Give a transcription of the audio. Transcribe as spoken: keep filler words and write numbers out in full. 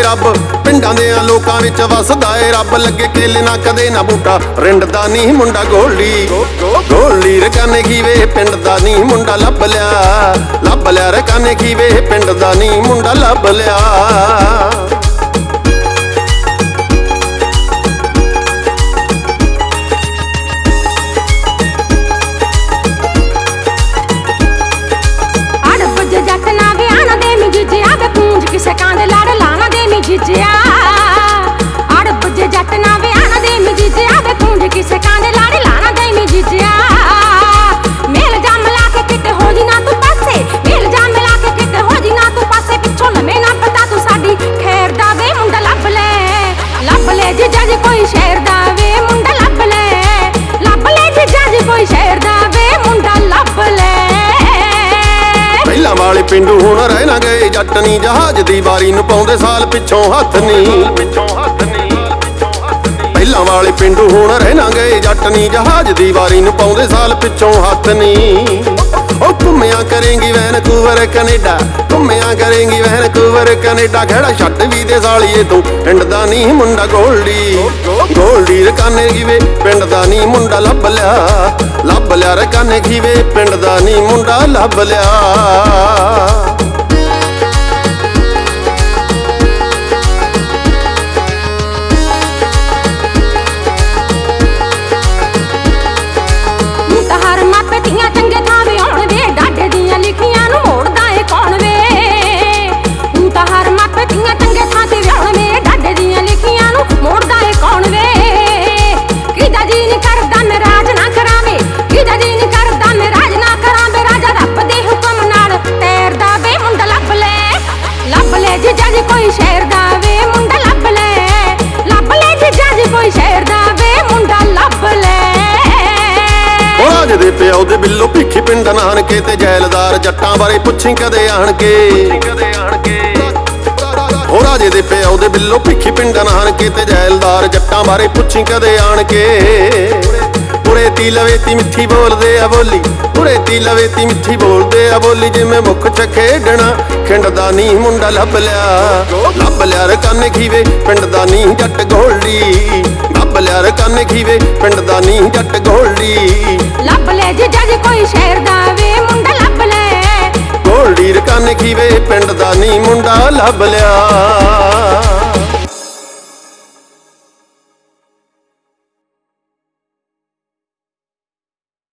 रब पिंडां दे लोकां विच वसदा ए रब लगे केले ना कदे ना बूटा रिंड दा नी मुंडा गोली गोली रकाने खीवे पिंड दा नी मुंडा लभ लिया लभ लिया रकाने खीवे पिंड दा नी मुंडा लभ लिया किसे कांदे लाड़ लाना दे मी जिजिया आड़ बजे जट ना वे आना दे मी जिजिया वे कुंज किसे कांदे लाड़ लाना दे मी जिजिया मेल जाम ला के किते हो जी ना तू पासे मेल जाम ला के किते हो जी ना तू पासे पिछों लमे ना पता तू साडी खैर दा वे मुंडा लब ले लब ले जिजा जी कोई शहर दा वे मुंडा लब ले लब ले जिजा जी कोई शहर दा वे मुंडा लब ले ਪਹਿਲਾਂ ਵਾਲੇ ਪਿੰਡੂ ਹੁਣ ਰਹਿ ਨਾ ਗਏ ਜੱਟ ਨੀ ਜਹਾਜ਼ ਦੀ ਵਾਰੀ ਨੂੰ ਪਾਉਂਦੇ ਸਾਲ ਪਿੱਛੋਂ ਹੱਥ ਨੀ ਪਹਿਲਾਂ ਵਾਲੇ ਪਿੰਡੂ ਹੁਣ ਰਹਿ ਨਾ ਗਏ ਜੱਟ ਨੀ ਜਹਾਜ਼ ਦੀ ਵਾਰੀ ਨੂੰ ਪਾਉਂਦੇ ਸਾਲ ਪਿੱਛੋਂ ਹੱਥ ਨੀ ਉਹ ਘੁੰਮਿਆ ਕਰੇਂਗੀ ਵੈਨਕੂਵਰ ਕੈਨੇਡਾ ਘੁੰਮਿਆ ਕਰੇਂਗੀ ਵੈਨਕੂਵਰ ਕੈਨੇਡਾ ਖੜਾ ਛੱਡ ਵੀ ਦੇ ਸਾਲੀਏ ਤੂੰ ਪਿੰਡ ਦਾ ਨੀ ਮੁੰਡਾ ਗੋਲਡੀ ਗੋਲਡੀ ਰਕਾਨੇ ਖੀਵੇ ਪਿੰਡ ਦਾ ਨੀ ਮੁੰਡਾ ਲੱਭ ਲਿਆ ਲੱਭ ਲਿਆ ਰਕਾਨੇ ਖੀਵੇ ਪਿੰਡ ਦਾ ਨੀ ਮੁੰਡਾ ਲੱਭ ਲਿਆ कोई शहर दा वे मुंडा लब ले लब ले जिजा जी कोई शहर दा वे मुंडा लब ले ओ राज दे पिओ दे बिल्लो भीखी पिंड नानके ते जैलदार जट्टां बारे पुछी कदे आण के ओ राजे दे पिओ दे बिल्लो भीखी पिंड नानके ते जैलदार जट्टां बारे पुछी कदे आण के उरे ती लवे ती मिठी बोलदे आ बोली उरे ती लवे ती मिठी बोलदे आ बोली जिवें मुख च खेडना खिंड दा नी मुंडा लभ लिया लभ लिया रकाने खीवे पिंड दा नी जट गोलडी लभ लिया रकाने खीवे पिंड दा नी जट गोलडी लभ ले जिजा जी कोई शहर दा वे मुंडा लभ ले गोलडी रकाने खीवे पिंड दा नी मुंडा लभ लिया।